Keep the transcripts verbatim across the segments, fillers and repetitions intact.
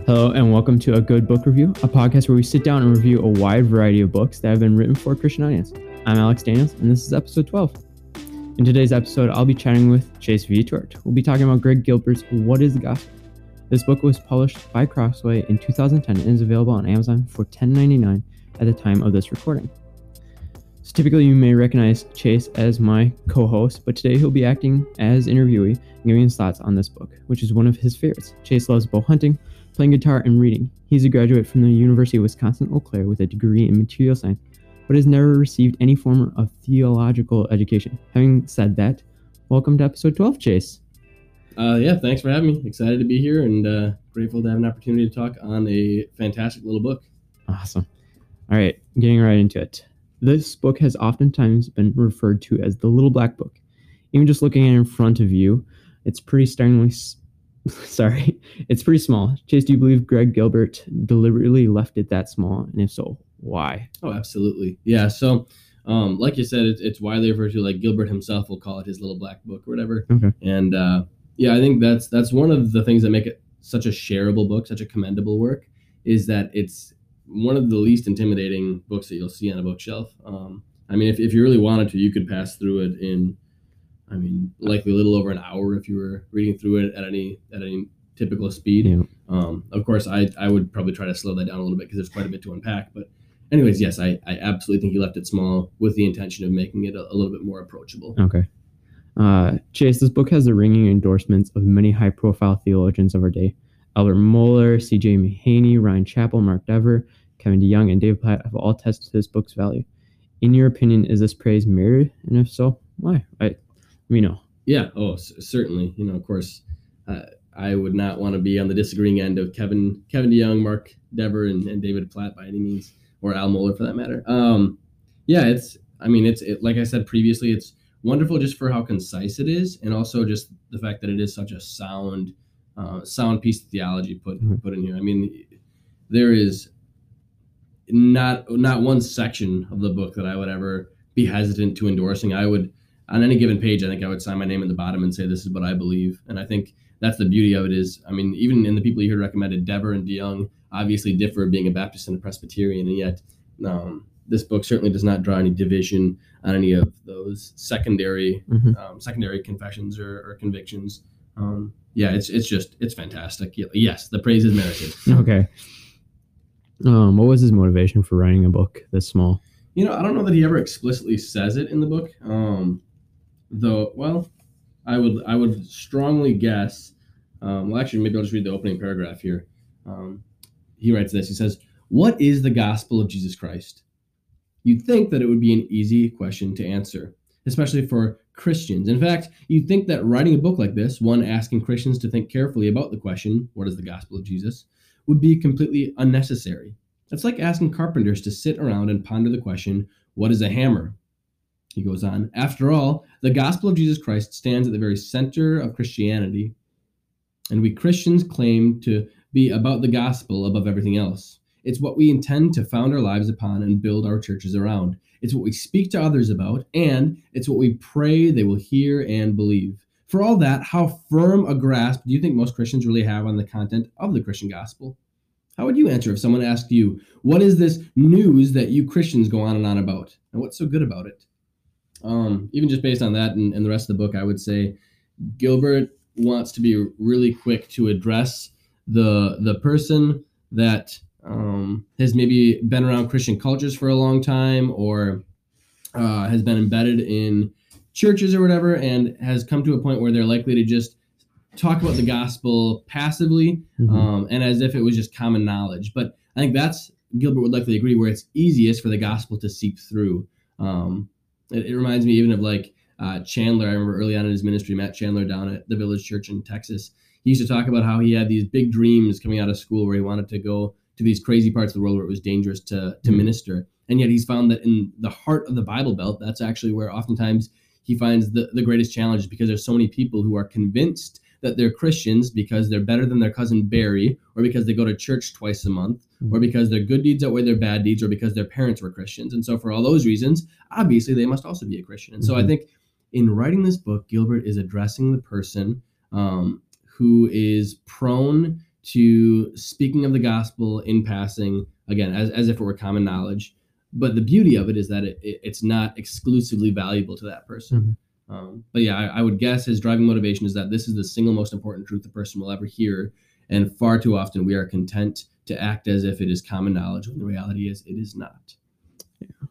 Hello and welcome to A Good Book Review, a podcast where we sit down and review a wide variety of books that have been written for a Christian audience. I'm Alex Daniels, and this is episode twelve. In today's episode, I'll be chatting with Chase Vietort. We'll be talking about Greg Gilbert's What is the Gospel? This book was published by Crossway in two thousand ten and is available on Amazon for ten dollars and ninety-nine cents at the time of this recording. So typically you may recognize Chase as my co-host, but today he'll be acting as interviewee and giving his thoughts on this book, which is one of his favorites. Chase loves bow hunting, playing guitar, and reading. He's a graduate from the University of Wisconsin-Eau Claire with a degree in material science, but has never received any form of theological education. Having said that, welcome to episode twelve, Chase. Uh, yeah, thanks for having me. Excited to be here and uh, grateful to have an opportunity to talk on a fantastic little book. Awesome. All right, getting right into it. This book has oftentimes been referred to as the Little Black Book. Even just looking at it in front of you, it's pretty startlingly... Sorry, it's pretty small. Chase, do you believe Greg Gilbert deliberately left it that small? And if so, why? Oh, absolutely. Yeah, so um, like you said, it's, it's widely referred to, like Gilbert himself will call it his Little Black Book or whatever. Okay. And uh, yeah, I think that's that's one of the things that make it such a shareable book, such a commendable work, is that it's one of the least intimidating books that you'll see on a bookshelf. Um, I mean, if, if you really wanted to, you could pass through it in I mean, likely a little over an hour if you were reading through it at any at any typical speed. Yeah. Um, of course, I, I would probably try to slow that down a little bit because there's quite a bit to unpack. But anyways, yes, I, I absolutely think he left it small with the intention of making it a, a little bit more approachable. Okay. Uh, Chase, this book has the ringing endorsements of many high-profile theologians of our day. Albert Mohler, C J Mahaney, Ryan Chappell, Mark Dever, Kevin DeYoung, and David Platt have all attested to this book's value. In your opinion, is this praise merited? And if so, why? I We know. Yeah. Oh, c- certainly. You know, of course, uh, I would not want to be on the disagreeing end of Kevin Kevin DeYoung, Mark Dever, and, and David Platt by any means, or Al Mohler for that matter. Um, yeah, it's. I mean, it's it, like I said previously, it's wonderful just for how concise it is, and also just the fact that it is such a sound, uh, sound piece of theology put Mm-hmm. put in here. I mean, there is not not one section of the book that I would ever be hesitant to endorsing. I would. On any given page, I think I would sign my name in the bottom and say, this is what I believe. And I think that's the beauty of it is, I mean, even in the people you heard recommended, Dever and DeYoung obviously differ being a Baptist and a Presbyterian. And yet um, this book certainly does not draw any division on any of those secondary Mm-hmm. um, secondary confessions or, or convictions. Um, yeah, it's it's just, it's fantastic. Yes, the praise is merited. Okay. Um, what was his motivation for writing a book this small? You know, I don't know that he ever explicitly says it in the book. Um, Though, well, I would I would strongly guess. Um, well, actually, maybe I'll just read the opening paragraph here. Um, he writes this. He says, "What is the gospel of Jesus Christ?" You'd think that it would be an easy question to answer, especially for Christians. In fact, you'd think that writing a book like this, one asking Christians to think carefully about the question, "What is the gospel of Jesus?" would be completely unnecessary. It's like asking carpenters to sit around and ponder the question, "What is a hammer?" He goes on, "After all, the gospel of Jesus Christ stands at the very center of Christianity, and we Christians claim to be about the gospel above everything else. It's what we intend to found our lives upon and build our churches around. It's what we speak to others about, and it's what we pray they will hear and believe. For all that, how firm a grasp do you think most Christians really have on the content of the Christian gospel? How would you answer if someone asked you, what is this news that you Christians go on and on about, and what's so good about it?" Um, even just based on that and, and the rest of the book, I would say Gilbert wants to be really quick to address the the person that um, has maybe been around Christian cultures for a long time or uh, has been embedded in churches or whatever and has come to a point where they're likely to just talk about the gospel passively Mm-hmm. um, and as if it was just common knowledge. But I think that's, Gilbert would likely agree, where it's easiest for the gospel to seep through. Um, It, it reminds me even of like uh, Chandler. I remember early on in his ministry, Matt Chandler down at the Village Church in Texas. He used to talk about how he had these big dreams coming out of school where he wanted to go to these crazy parts of the world where it was dangerous to, to minister. And yet he's found that in the heart of the Bible Belt, that's actually where oftentimes he finds the, the greatest challenges, because there's so many people who are convinced that they're Christians because they're better than their cousin Barry, or because they go to church twice a month, or because their good deeds outweigh their bad deeds, or because their parents were Christians. And so for all those reasons, obviously they must also be a Christian. And so Mm-hmm. I think in writing this book, Gilbert is addressing the person um, who is prone to speaking of the gospel in passing, again, as, as if it were common knowledge. But the beauty of it is that it, it it's not exclusively valuable to that person. Mm-hmm. Um, but yeah, I, I would guess his driving motivation is that this is the single most important truth the person will ever hear. And far too often we are content to act as if it is common knowledge when the reality is it is not. Yeah.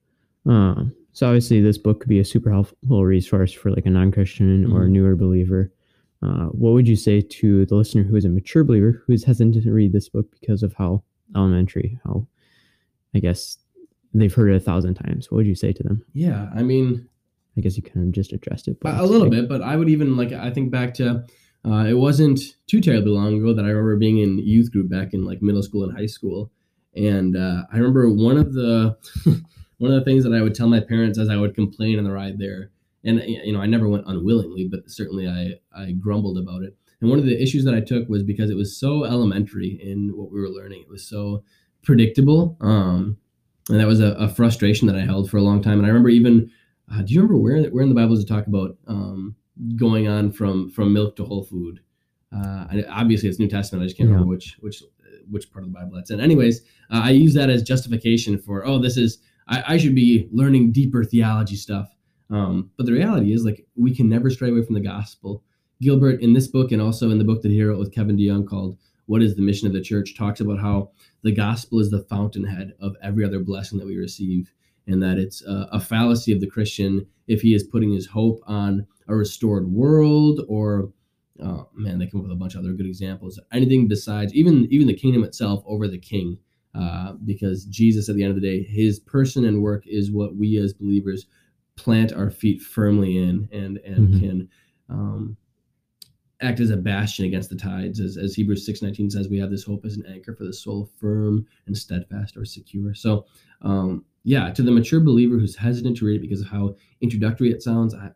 Um, so obviously this book could be a super helpful resource for like a non-Christian mm-hmm. or newer believer. Uh, what would you say to the listener who is a mature believer who is hesitant to read this book because of how elementary, how, I guess, they've heard it a thousand times? What would you say to them? Yeah, I mean, I guess you kind of just addressed it. But a little like, bit, but I would even, like, I think back to, uh, it wasn't too terribly long ago that I remember being in youth group back in like middle school and high school. And uh, I remember one of the, one of the things that I would tell my parents as I would complain on the ride there, and, you know, I never went unwillingly, but certainly I, I grumbled about it. And one of the issues that I took was because it was so elementary in what we were learning. It was so predictable. Um, and that was a, a frustration that I held for a long time. And I remember even, uh, do you remember where, where in the Bible does it talk about um, going on from, from milk to whole food? Uh, I, obviously it's New Testament. I just can't yeah. remember which, which, which part of the Bible that's in. Anyways, uh, I use that as justification for, oh, this is, I, I should be learning deeper theology stuff. Um, but the reality is, like, we can never stray away from the gospel. Gilbert, in this book and also in the book that he wrote with Kevin DeYoung called What is the Mission of the Church, talks about how the gospel is the fountainhead of every other blessing that we receive, and that it's a, a fallacy of the Christian if he is putting his hope on a restored world or, oh, man, they come up with a bunch of other good examples, anything besides even, even the kingdom itself over the king, uh, because Jesus, at the end of the day, his person and work is what we as believers plant our feet firmly in and and mm-hmm. can um, act as a bastion against the tides. As, as Hebrews six nineteen says, we have this hope as an anchor for the soul, firm and steadfast or secure. So, um, yeah, to the mature believer who's hesitant to read it because of how introductory it sounds, I,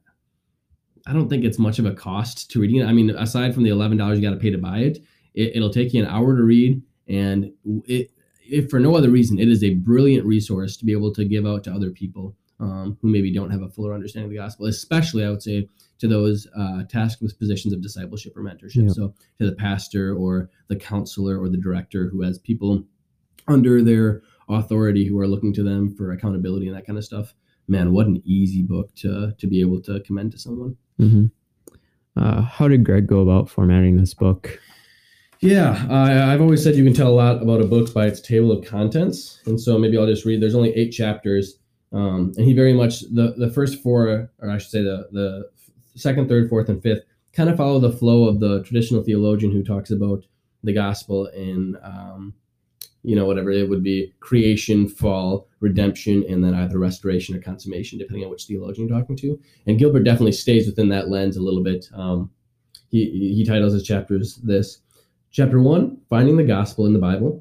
I don't think it's much of a cost to reading it. I mean, aside from the eleven dollars you got to pay to buy it, it, it'll take you an hour to read. And it, if for no other reason, it is a brilliant resource to be able to give out to other people Um, who maybe don't have a fuller understanding of the gospel, especially, I would say, to those uh, tasked with positions of discipleship or mentorship. Yeah. So to the pastor or the counselor or the director who has people under their authority who are looking to them for accountability and that kind of stuff. Man, what an easy book to to be able to commend to someone. Mm-hmm. Uh, how did Greg go about formatting this book? Yeah, I, I've always said you can tell a lot about a book by its table of contents. And so maybe I'll just read. There's only eight chapters. Um, and he very much, the, the first four, or I should say the, the second, third, fourth, and fifth, kind of follow the flow of the traditional theologian who talks about the gospel in, um, you know, whatever it would be, creation, fall, redemption, and then either restoration or consummation, depending on which theologian you're talking to. And Gilbert definitely stays within that lens a little bit. Um, he, he titles his chapters this. Chapter one, Finding the Gospel in the Bible.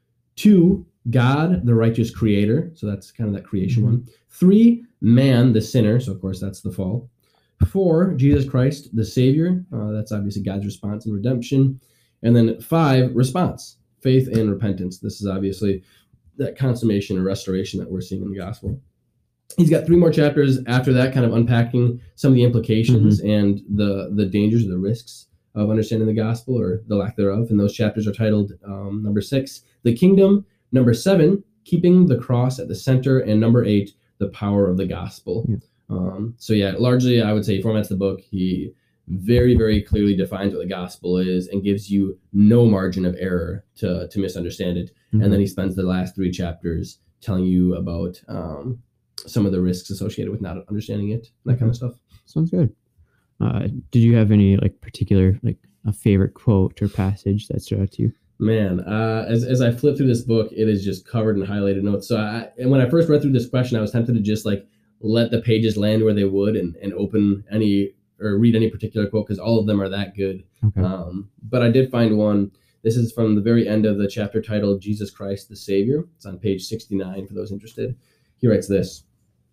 Two, God, the righteous creator. So that's kind of that creation mm-hmm. one. Three, man, the sinner. So, of course, that's the fall. Four, Jesus Christ, the Savior. Uh, that's obviously God's response and redemption. And then five, response, faith and repentance. This is obviously that consummation and restoration that we're seeing in the gospel. He's got three more chapters after that, kind of unpacking some of the implications mm-hmm. and the, the dangers or the risks of understanding the gospel or the lack thereof. And those chapters are titled um, number six, The Kingdom. Number seven, Keeping the Cross at the Center. And number eight, The Power of the Gospel. Yeah. Um, so yeah, largely I would say he formats the book. He very, very clearly defines what the gospel is and gives you no margin of error to, to misunderstand it. Mm-hmm. And then he spends the last three chapters telling you about um, some of the risks associated with not understanding it, that mm-hmm. kind of stuff. Sounds good. Uh, did you have any like particular, like a favorite quote or passage that stood out to you? Man, uh, as as I flip through this book, it is just covered in highlighted notes. So I, and when I first read through this question, I was tempted to just like let the pages land where they would and, and open any or read any particular quote because all of them are that good. Okay. Um, but I did find one. This is from the very end of the chapter titled Jesus Christ the Savior. It's on page sixty-nine for those interested. He writes this.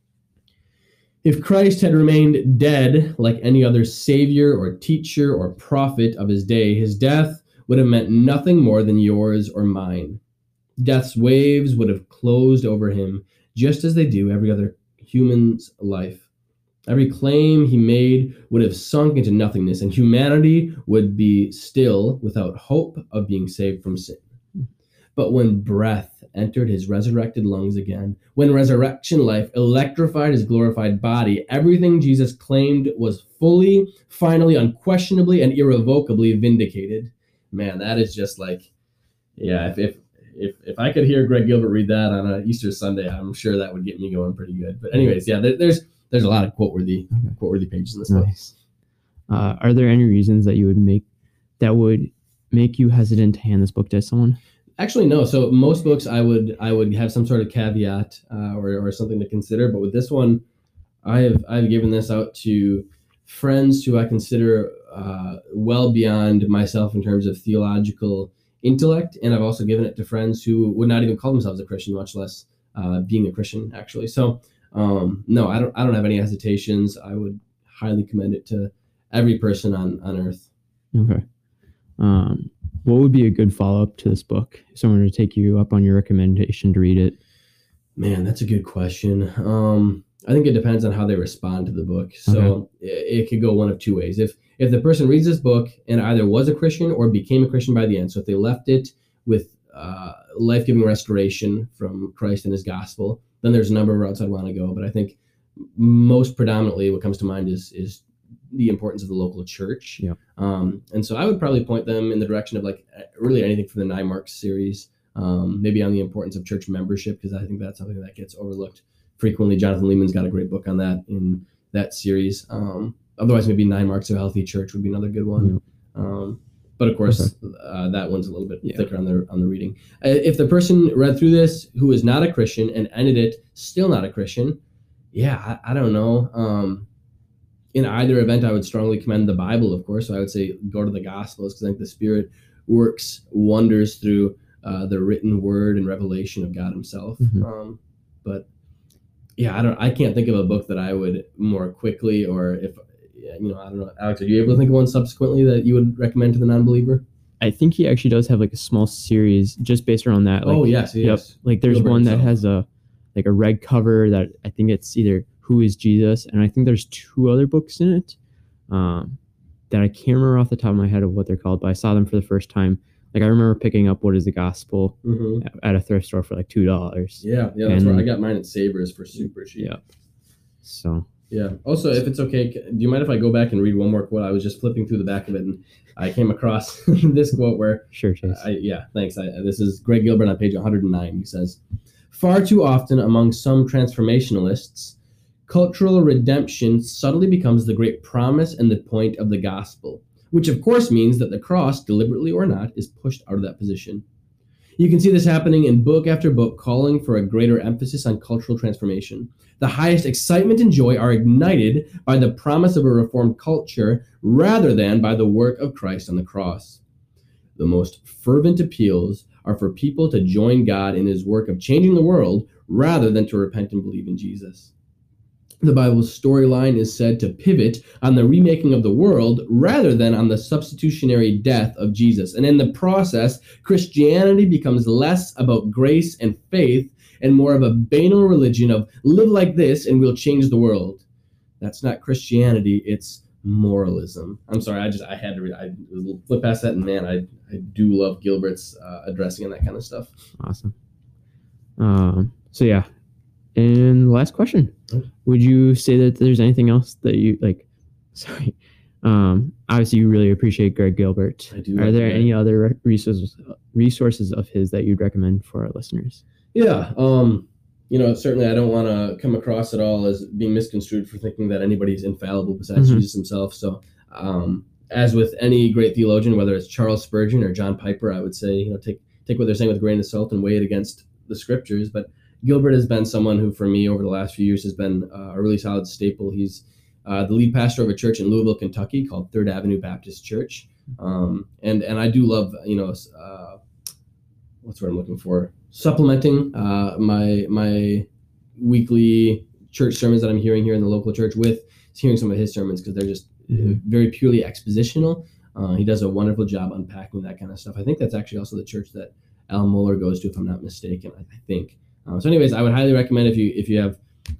If Christ had remained dead like any other savior or teacher or prophet of his day, his death would have meant nothing more than yours or mine. Death's waves would have closed over him, just as they do every other human's life. Every claim he made would have sunk into nothingness, and humanity would be still without hope of being saved from sin. But when breath entered his resurrected lungs again, when resurrection life electrified his glorified body, everything Jesus claimed was fully, finally, unquestionably, and irrevocably vindicated. Man, that is just like, yeah, if if if, if I could hear Greg Gilbert read that on a Easter Sunday, I'm sure that would get me going pretty good. But anyways, yeah, there, there's there's a lot of quote-worthy quote-worthy pages in this book. Nice. Uh, are there any reasons that you would make that would make you hesitant to hand this book to someone? Actually, no. So most books I would I would have some sort of caveat uh, or or something to consider, but with this one, I have I've given this out to friends who I consider uh, well beyond myself in terms of theological intellect, and I've also given it to friends who would not even call themselves a Christian, much less uh, being a Christian. Actually, so um, no, I don't I don't have any hesitations. I would highly commend it to every person on on earth. Okay. Um, what would be a good follow-up to this book? If someone were to take you up on your recommendation to read it? Man, that's a good question. Um, I think it depends on how they respond to the book. So okay. it, it could go one of two ways. If if the person reads this book and either was a Christian or became a Christian by the end, so if they left it with uh, life-giving restoration from Christ and his gospel, then there's a number of routes I'd want to go. But I think most predominantly what comes to mind is is the importance of the local church. Yeah. Um, and so I would probably point them in the direction of like really anything from the Nine Marks series, um, maybe on the importance of church membership, because I think that's something that gets overlooked frequently. Jonathan Leeman's got a great book on that in that series. Um, otherwise, maybe Nine Marks of a Healthy Church would be another good one. Yeah. Um, but of course, okay. uh, that one's a little bit yeah. thicker on the on the reading. Uh, if the person read through this who is not a Christian and ended it still not a Christian, yeah, I, I don't know. Um, In either event, I would strongly commend the Bible, of course. So I would say go to the Gospels, because I think the Spirit works wonders through uh, the written word and revelation of God himself. Mm-hmm. Um, but yeah, I don't. I can't think of a book that I would more quickly, or if, you know, I don't know. Alex, are you able to think of one subsequently that you would recommend to the non-believer? I think he actually does have like a small series just based around that. Like, oh, yes, yes. Yep. Like there's Gilbert one that himself. has a like a red cover that I think it's either Who is Jesus? And I think there's two other books in it um, that I can't remember off the top of my head of what they're called, but I saw them for the first time. Like I remember picking up What is the Gospel mm-hmm. at a thrift store for like two dollars. Yeah, yeah, that's and, right. I got mine at Savers for super cheap. Yeah. So. Yeah. Also, if it's okay, do you mind if I go back and read one more quote? I was just flipping through the back of it and I came across this quote where. Sure, Chase. I, yeah, thanks. I, this is Greg Gilbert on page one hundred nine. He says, "Far too often among some transformationalists, cultural redemption subtly becomes the great promise and the point of the gospel, which of course means that the cross, deliberately or not, is pushed out of that position. You can see this happening in book after book calling for a greater emphasis on cultural transformation. The highest excitement and joy are ignited by the promise of a reformed culture rather than by the work of Christ on the cross. The most fervent appeals are for people to join God in his work of changing the world rather than to repent and believe in Jesus. The Bible's storyline is said to pivot on the remaking of the world rather than on the substitutionary death of Jesus. And in the process, Christianity becomes less about grace and faith and more of a banal religion of live like this and we'll change the world. That's not Christianity, it's moralism." I'm sorry, I just, I had to read, I flip past that, and man, I, I do love Gilbert's uh, addressing and that kind of stuff. Awesome. Um, so yeah. And the last question, would you say that there's anything else that you like, sorry, um, obviously you really appreciate Greg Gilbert. I do. Are there any other resources, resources of his that you'd recommend for our listeners? Yeah. Um, you know, certainly I don't want to come across at all as being misconstrued for thinking that anybody's infallible besides mm-hmm. Jesus himself. So, um, as with any great theologian, whether it's Charles Spurgeon or John Piper, I would say, you know, take, take what they're saying with a grain of salt and weigh it against the scriptures. But Gilbert has been someone who, for me, over the last few years has been uh, a really solid staple. He's uh, the lead pastor of a church in Louisville, Kentucky called Third Avenue Baptist Church. Um, and, and I do love, you know, uh, what's what I'm looking for? Supplementing uh, my my weekly church sermons that I'm hearing here in the local church with hearing some of his sermons, because they're just mm-hmm. very purely expositional. Uh, he does a wonderful job unpacking that kind of stuff. I think that's actually also the church that Al Mohler goes to, if I'm not mistaken, I, I think. Uh, so anyways, I would highly recommend if you if you have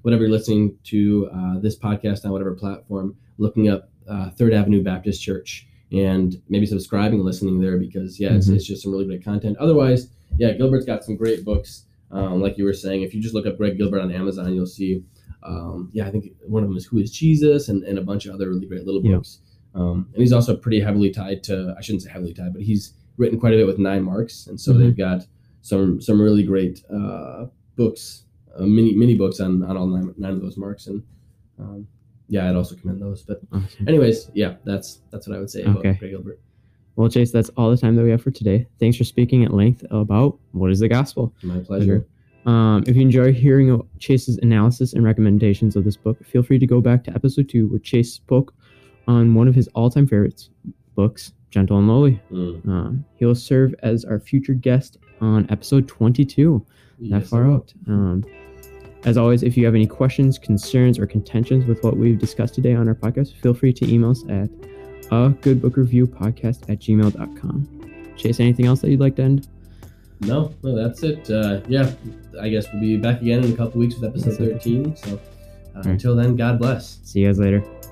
whatever you're listening to uh, this podcast on whatever platform, looking up uh, Third Avenue Baptist Church and maybe subscribing and listening there because, yeah, it's, Mhm. it's just some really great content. Otherwise, yeah, Gilbert's got some great books. Um, like you were saying, if you just look up Greg Gilbert on Amazon, you'll see, um, yeah, I think one of them is Who is Jesus and, and a bunch of other really great little Yeah. books. Um, and he's also pretty heavily tied to, I shouldn't say heavily tied, but he's written quite a bit with Nine Marks. And so Mhm. they've got some some really great uh, books, uh, mini mini books on, on all nine, nine of those marks. And um, yeah, I'd also commend those. But Awesome. anyways, yeah, that's that's what I would say about Okay. Greg Gilbert. Well, Chase, that's all the time that we have for today. Thanks for speaking at length about what is the gospel. My pleasure. Um, if you enjoy hearing Chase's analysis and recommendations of this book, feel free to go back to episode two where Chase spoke on one of his all-time favorites books, Gentle and Lowly. Mm. Um, he'll serve as our future guest on episode twenty-two, that Yes, far I will. out. Um, as always, if you have any questions, concerns, or contentions with what we've discussed today on our podcast, feel free to email us at a good book review podcast at gmail dot com. Chase, anything else that you'd like to end? No, no, that's it. Uh, yeah, I guess we'll be back again in a couple weeks with episode That's it. thirteen. So uh, right. until then, God bless. See you guys later.